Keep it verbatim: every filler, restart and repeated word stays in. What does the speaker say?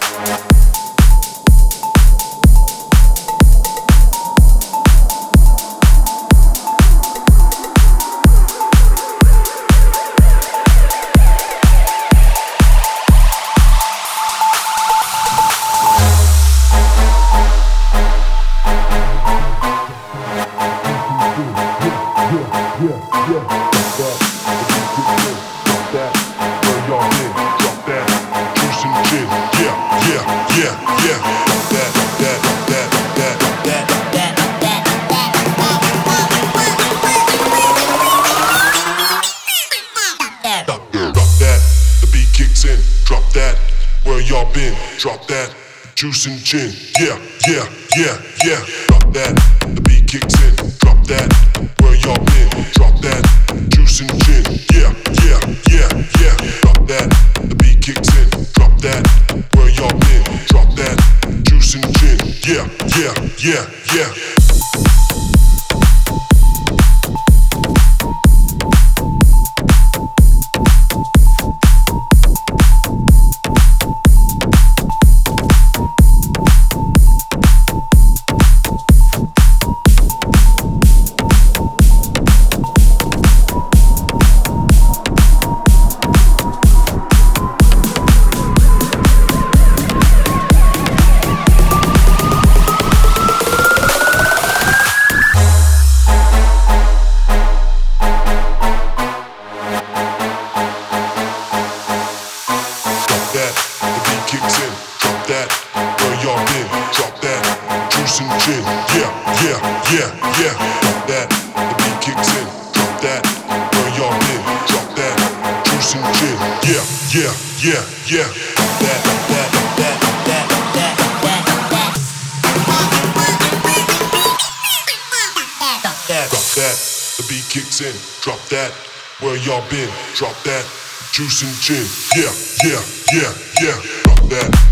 Juice and gin, yeah, yeah, yeah, yeah. Drop that, the beat kicks in. Drop that, where y'all been? Drop that, juice and gin, yeah, yeah, yeah, yeah. Drop that, the beat kicks in. Drop that, where y'all been? Drop that, juice and gin, yeah, yeah, yeah, yeah. Drop that, where y'all been? Drop that, juice and gin, yeah, yeah, yeah, yeah. Drop that.